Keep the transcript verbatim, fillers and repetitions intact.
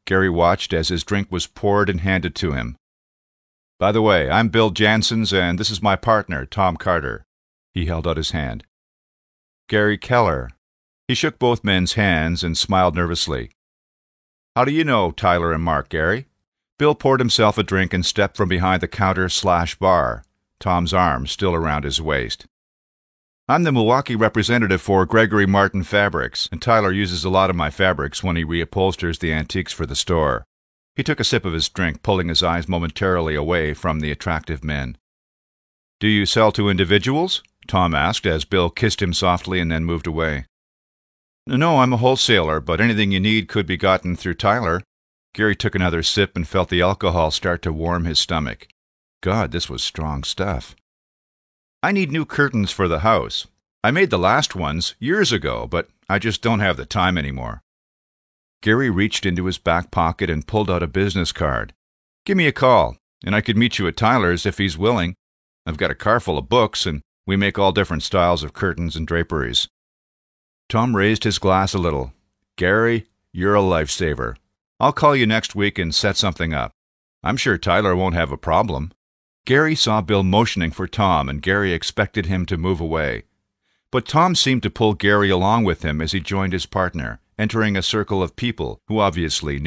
Gary watched as his drink was poured and handed to him. "By the way, I'm Bill Janssens, and this is my partner, Tom Carter." He held out his hand. "Gary Keller." He shook both men's hands and smiled nervously. "How do you know Tyler and Mark, Gary?" Bill poured himself a drink and stepped from behind the counter slash bar, Tom's arm still around his waist. "I'm the Milwaukee representative for Gregory Martin Fabrics, and Tyler uses a lot of my fabrics when he reupholsters the antiques for the store." He took a sip of his drink, pulling his eyes momentarily away from the attractive men. "Do you sell to individuals?" Tom asked as Bill kissed him softly and then moved away. "No, I'm a wholesaler, but anything you need could be gotten through Tyler." Gary took another sip and felt the alcohol start to warm his stomach. God, this was strong stuff. "I need new curtains for the house. I made the last ones years ago, but I just don't have the time anymore." Gary reached into his back pocket and pulled out a business card. "Give me a call, and I could meet you at Tyler's if he's willing. I've got a car full of books, and we make all different styles of curtains and draperies." Tom raised his glass a little. "Gary, you're a lifesaver. I'll call you next week and set something up. I'm sure Tyler won't have a problem." Gary saw Bill motioning for Tom, and Gary expected him to move away. But Tom seemed to pull Gary along with him as he joined his partner, entering a circle of people who obviously knew